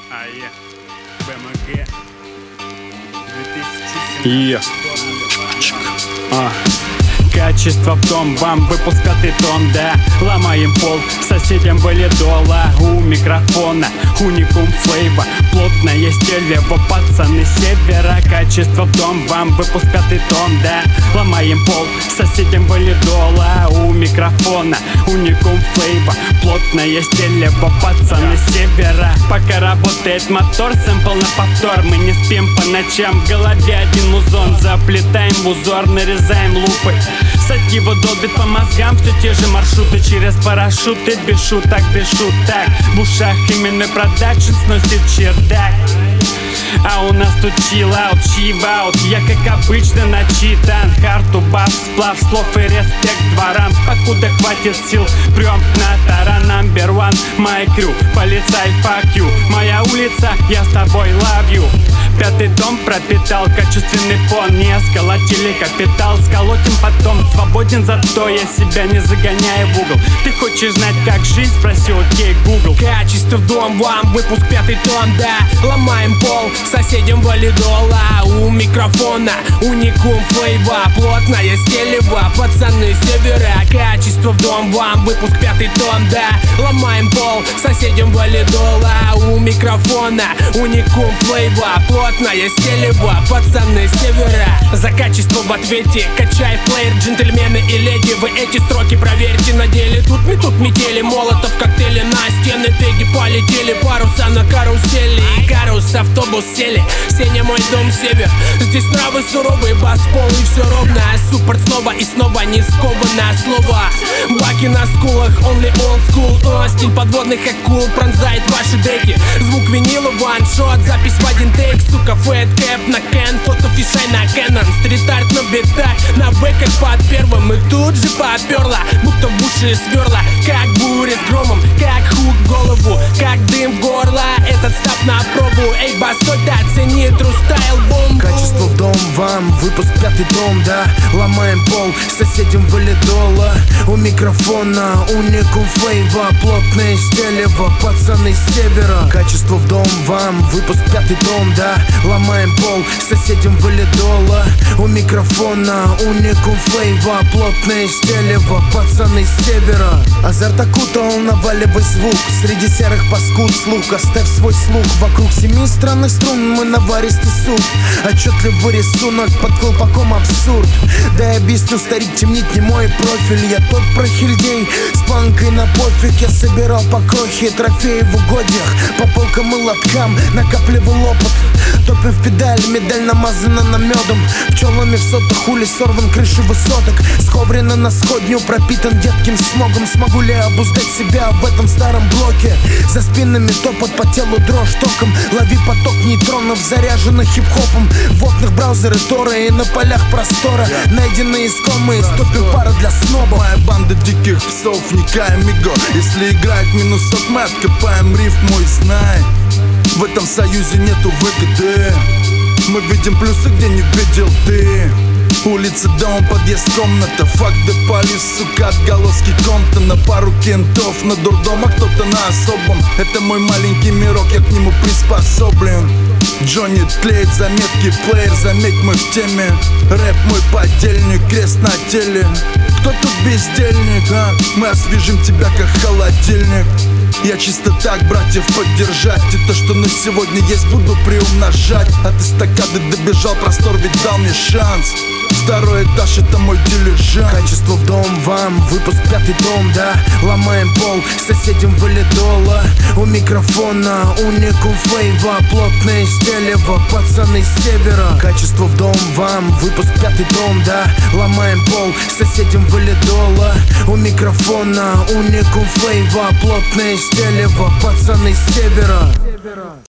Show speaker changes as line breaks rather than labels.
АЕ, БМГ 2017. Качество в том, вам выпуск 5 тон, да. Ломаем пол, соседям валидола. У микрофона уникум флейва, плотное стелево, пацаны с севера. Качество в том, вам выпуск 5 тон, да. Ломаем пол, соседям валидола. У микрофона уникум флейва, плотное стелево, пацаны с севера. Пока работает мотор, сэмпл на повтор. Мы не спим по ночам, в голове один музон. Заплетаем в узор, нарезаем лупы. Сатива долбит по мозгам все те же маршруты. Через парашюты, без шуток, без шуток. В ушах именной продакшн сносит чердак. А у нас тут чиллаут, чиваут. Я как обычно начитан. Харту, бас, сплав, слов и респект дворам. Покуда хватит сил, прям на таран. Number one, my crew, полицай, fuck you. Моя улица, я с тобой love you. 5 том пропитал качественный фон. Не сколотили капитал, сколотим потом. Свободен, зато я себя не загоняю в угол. Ты хочешь знать, как жизнь? Спроси, окей, Google.
Качество в дом, вам выпуск 5 тон, да. Ломаем пол, соседям валидола. У микрофона уникум флейва, плотная стелева, пацаны с севера. Качество в дом, вам выпуск 5 тон, да. Ломаем пол, соседям валидола. У микрофона уникум флейва, плотная стелева, пацаны с севера. За качество в ответе качай плеер, джентльмены и леди. Вы эти строки проверьте на деле. Тут метели, молотов, коктейли на стены. Теги полетели, паруса на карусели. И карус, автобус сели, Сеня, мой дом, север. Здесь нравы суровые, бас пол и все ровно. Суппорт снова и снова, не скованное слово. Баки на скулах, only old school. Стиль подводных акул пронзает ваши деки. Звук винила, ваншот, запись в один тейк. Сука, фэт кэп на кен, фотофишай на Кэнон. Стрит-арт на битах, на бэках под первым. И тут же поперла, будто в уши сверла. Как буря с громом, как хук в голову, как дым в горло. Этот стап на пробу, эй, басой, да, цени true style бомбу.
Качество в дом, вам выпуск 5 том, да. Ломаем пол, соседям валидола. У микрофона уникум флейва, плотное стелево, пацаны с севера. Качество в дом, вам выпуск 5 том, да. Ломаем пол, соседям валидола. У микрофона уникум флейва, плотное стелево, пацаны с севера. Азарт окутал наваливай звук. Среди серых паскуд слух, оставь свой слух. Вокруг 7 странных струн мы наваристый суд. Отчетливый рисунок под колпаком абсурд. Да я объясню, старик, темнит не мой профиль. Я тот прохильдей с планкой на пофиг. Я собирал по крохе трофеи в угодьях. По полкам и лоткам накапливал опыт. Топим в педаль, медаль намазана намедом. Пчелами в сотах ули сорван крыши высоток. Сковрено на сходню, пропитан едким смогом. Смогу ли обуздать себя в этом старом блоке? За спинами топот, по телу дрожь током. Лови поток нейтронов, заряженных хип-хопом. В окнах браузеры Тора и на полях простора. Найденные искомые, стопим пара для сноба.
Моя банда диких псов, Ника и Миго. Если играть минусок, мы откопаем риф, мой знай. В этом союзе нету выгоды. Мы видим плюсы, где не видел ты. Улица, дом, подъезд, комната. Факт полис, сука, отголоски конта. На пару кентов, на дурдом, а кто-то на особом. Это мой маленький мирок, я к нему приспособлен. Джонни тлеет, заметки, плеер, заметь, мы в теме. Рэп мой подельник, крест на теле. Кто тут бездельник, а? Мы освежим тебя, как холодильник. Я чисто так, братьев, поддержать. И то, что на сегодня есть, буду приумножать. От эстакады добежал, простор ведь дал мне шанс. Второй этаж, это мой дилижанс.
Качество в дом, вам выпуск 5 том, да. Ломаем пол, соседям валидола. У микрофона уникум флейва, плотное стелево, пацаны с севера. Качество в дом, вам выпуск 5 том, да. Ломаем пол, соседям валидола. У микрофона уникум флейва, плотное стелево, пацаны с севера.